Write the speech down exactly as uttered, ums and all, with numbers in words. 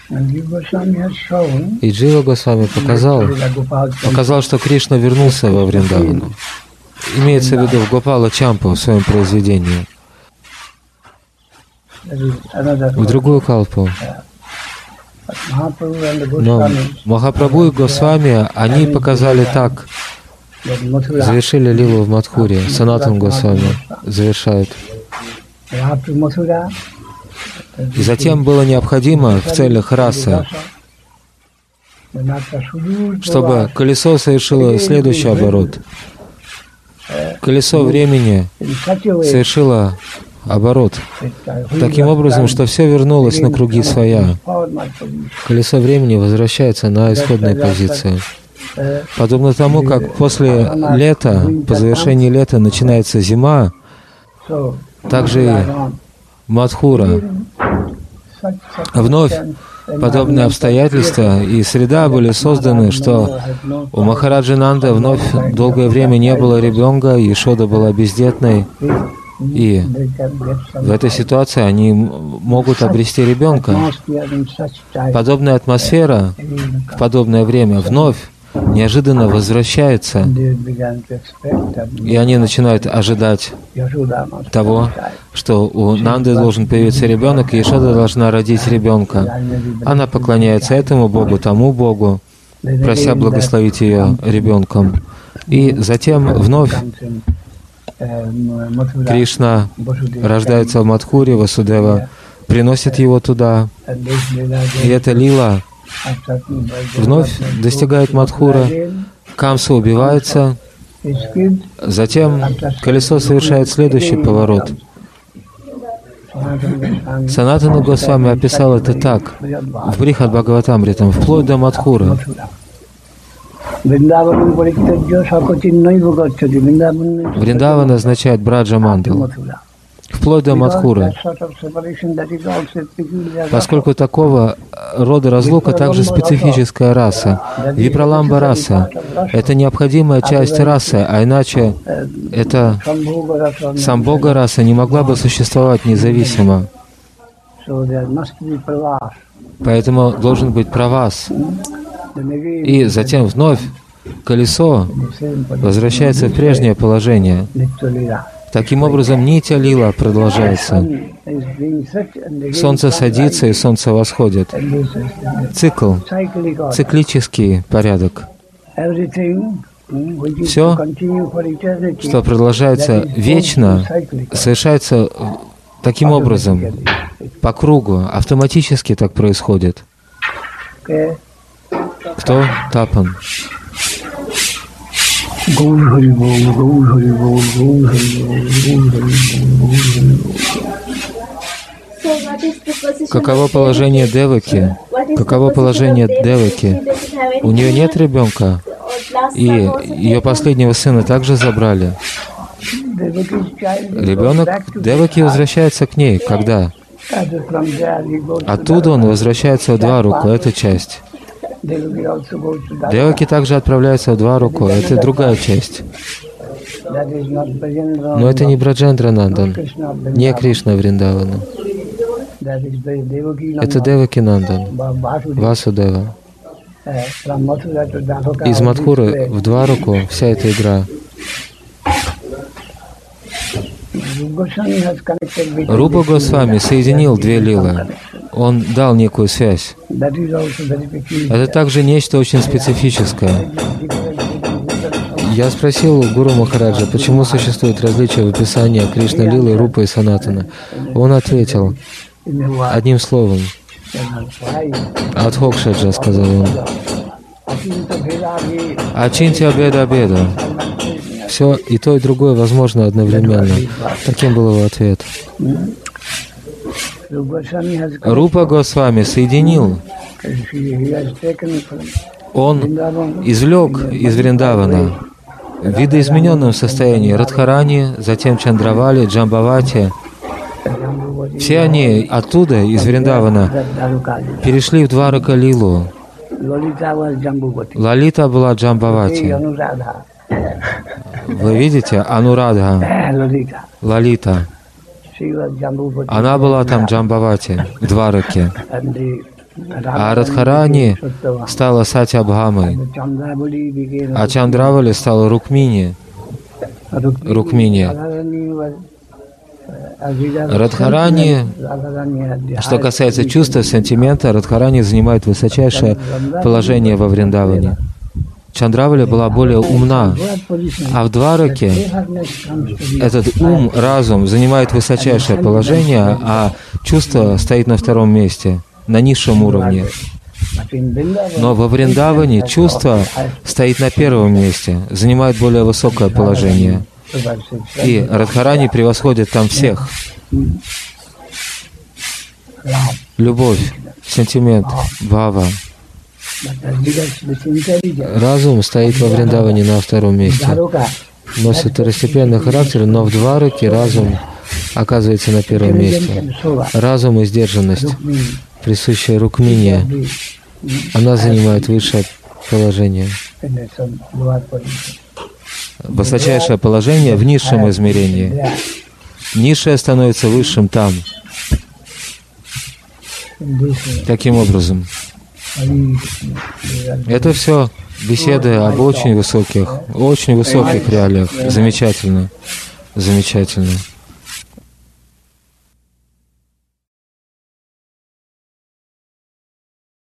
И Джива Госвами показал, показал, что Кришна вернулся во Вриндавану. Имеется в виду в Гопала Чампу в своем произведении. В другую калпу. Но Махапрабху и Госвами, они показали так, завершили лилу в Мадхуре. Санатан Госвами завершает. И затем было необходимо в целях расы, чтобы колесо совершило следующий оборот. Колесо времени совершило оборот таким образом, что все вернулось на круги своя. Колесо времени возвращается на исходные позиции. Подобно тому, как после лета, по завершении лета начинается зима, также и Мадхура. Вновь подобные обстоятельства и среда были созданы, что у Махараджи Нанды вновь долгое время не было ребенка, Ешода была бездетной, и в этой ситуации они могут обрести ребенка. Подобная атмосфера в подобное время вновь неожиданно возвращается, и они начинают ожидать того, что у Нанды должен появиться ребенок, и Ешода должна родить ребенка. Она поклоняется этому Богу, тому Богу, прося благословить ее ребенком. И затем вновь Кришна рождается в Мадхуре, Васудева приносит его туда, и эта лила вновь достигает Мадхура, Камса убивается, затем колесо совершает следующий поворот. Санатана Госвами описал это так в Брихад Бхагаватамритам, вплоть до Мадхура. Вриндаван означает Браджа Мандал, вплоть до Мадхуры. Поскольку такого рода разлука также специфическая раса, випраламба раса, это необходимая часть расы, а иначе это самбога раса не могла бы существовать независимо. Поэтому должен быть правас. И затем вновь колесо возвращается в прежнее положение. Таким образом, нитья лила продолжается. Солнце садится и солнце восходит. Цикл, циклический порядок. Все, что продолжается вечно, совершается таким образом, по кругу, автоматически так происходит. Кто? Тапан. Каково положение Деваки? Каково положение Деваки? У нее нет ребенка, и ее последнего сына также забрали. Ребенок Деваки возвращается к ней. Когда? Оттуда он возвращается в Двараку, эта часть. Деваки также отправляется в Двараку, это другая часть. Но это не Браджендра Нандан, не Кришна Вриндавана. Это Деваки Нандан, Васудева. Из Мадхуры в Двараку вся эта игра. Рупа Госвами соединил две лилы. Он дал некую связь. Это также нечто очень специфическое. Я спросил Гуру Махараджа, почему существует различие в описании Кришна Лилы, Рупы и Санатана. Он ответил одним словом. Адхокшаджа, сказал он. Ачинтя беда беда. Все и то, и другое возможно одновременно. Таким был его ответ. Рупа Госвами соединил. Он извлек из Вриндавана в видоизмененном состоянии Радхарани, затем Чандравали, Джамбавати. Все они оттуда, из Вриндавана, перешли в Дварака Лилу. Лалита была Джамбавати. Вы видите? Анурадха, Лалита. Она была там Джамбавати, в Двараке. А Радхарани стала Сатьябхамой, а Чандравали стала Рукмини. Рукмини. Радхарани, что касается чувства, сентимента, Радхарани занимает высочайшее положение во Вриндаване. Чандравали была более умна, а в Двараке этот ум, разум занимает высочайшее положение, а чувство стоит на втором месте, на низшем уровне. Но во Вриндаване чувство стоит на первом месте, занимает более высокое положение. И Радхарани превосходит там всех. Любовь, сентимент, бхава. Разум стоит во Вриндаване на втором месте. Носит второстепенный характер, но в Двараке разум оказывается на первом месте. Разум и сдержанность, присущая Рукмине, она занимает высшее положение. Высочайшее положение в низшем измерении. Низшее становится высшим там. Таким образом, это все беседы об очень высоких, очень высоких реалиях. Замечательно, замечательно.